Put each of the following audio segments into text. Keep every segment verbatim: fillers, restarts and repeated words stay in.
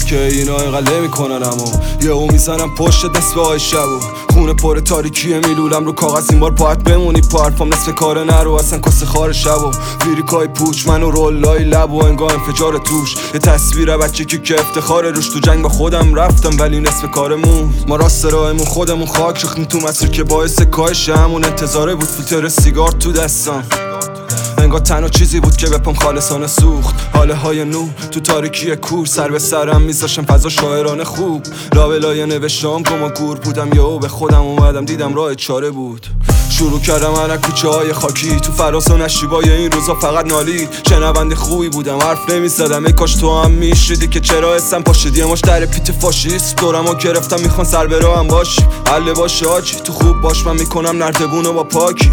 که اینا اینقدر میکنن، اما یه او میزنم پشت نصف های شبو خونه پر تاریکیه میلولم رو کاغذ، این بار باید بمونی پا حرفام نصف کاره نرو اصلا کس خار شبو ویریکای پوچ منو رولای لب و انگاه انفجار توش یه تصویر بچه که که افتخار روش تو جنگ با خودم رفتم ولی نصف کارمون ما راست راهمون خودمون خاک ریختیم تو مسیر که باعث کاهش همون انتظاره بود فیلتر سیگار تو دستم انگار تنها چیزی بود که بپام خالصانه سوخت حاله های نو تو تاریکی کور سر به سرم میذاشم فضا شاعرانه خوب لابلای نوشتام گم و گور بودم یهو به خودم اومدم دیدم راه چاره بود شروع کردم من از کوچه های خاکی تو فراز و نشیبای این روزا فقط نالید شنونده خوبی بودم حرف نمیزدم ای کاش تو هم میشیدی که چرا اسم پاشیدی ماش در پیت فاشیست دورمو گرفتم میخوان سر به راهم باشی حل باشه آجی تو خوب باش من میکنم نردبونو با پاکی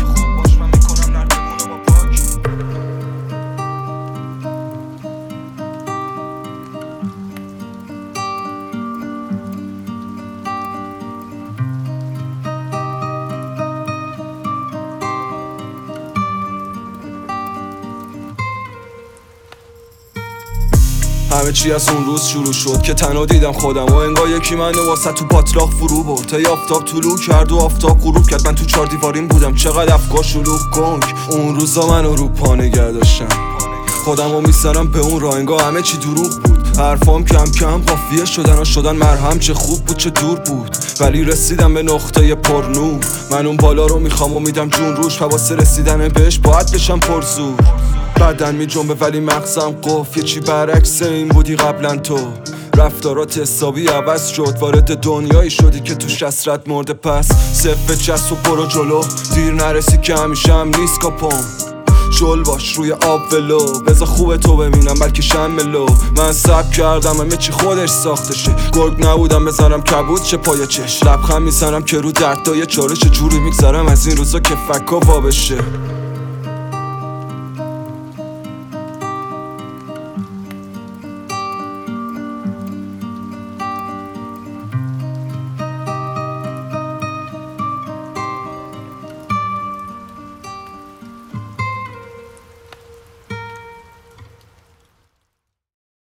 همه چی از اون روز شروع شد که تنها دیدم خودم و انگار یکی منو واسه تو باطلاق فرو برد ای آفتاب طلوع کرد و آفتاب غروب کرد من تو چار دیواریم بودم چقدر افکار شلوغ گنگ اون روزا منو رو پا نگه داشتم خودم رو میسرم به اون راه انگار همه چی دروغ بود حرفام کم کم قافیه شدن و شدن مرهم چه خوب بود چه دور بود ولی رسیدم به نقطه پرنور من اون بالا رو میخوام و میدم جون روش واسه رسیدن بهش باید بشم پرزور بدن می جنبه ولی مغزم قف یه چی برعکس این بودی قبلا تو رفتارات حسابی عوض شد وارد دنیایی شدی که توش حسرت مرده پس صفه چست و برو جلو دیر نرسی که همیشه هم نیست کاپم شل باش روی آب ولو بذار خوب تو ببینم بلکه شملو من سب کردم همه چی خودش ساختشه گرگ نبودم بزنم کبود چه پای چش لبخند میزنم که رو دردای چالش جوری میگذرم از این روزا که فکا وا بشه